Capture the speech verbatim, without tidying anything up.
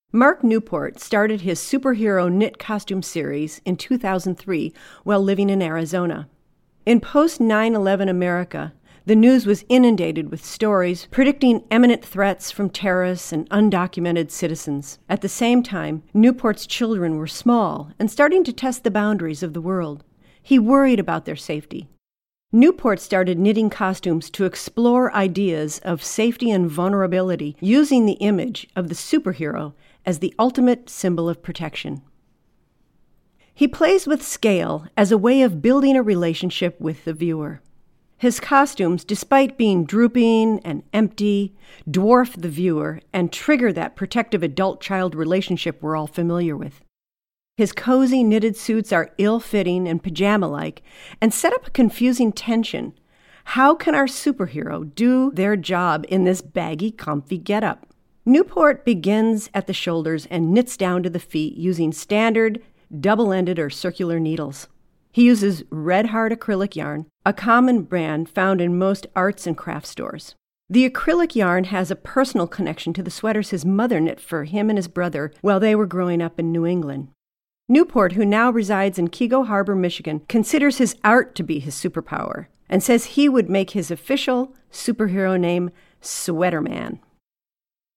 Mark Newport started his superhero knit costume series in two thousand three while living in Arizona. In post nine eleven America, the news was inundated with stories predicting imminent threats from terrorists and undocumented citizens. At the same time, Newport's children were small and starting to test the boundaries of the world. He worried about their safety. Newport started knitting costumes to explore ideas of safety and vulnerability, using the image of the superhero as the ultimate symbol of protection. He plays with scale as a way of building a relationship with the viewer. His costumes, despite being drooping and empty, dwarf the viewer and trigger that protective adult-child relationship we're all familiar with. His cozy knitted suits are ill-fitting and pajama-like and set up a confusing tension. How can our superhero do their job in this baggy, comfy getup? Newport begins at the shoulders and knits down to the feet using standard, double-ended or circular needles. He uses Red Heart acrylic yarn, a common brand found in most arts and crafts stores. The acrylic yarn has a personal connection to the sweaters his mother knit for him and his brother while they were growing up in New England. Newport, who now resides in Keego Harbor, Michigan, considers his art to be his superpower and says he would make his official superhero name Sweater Man.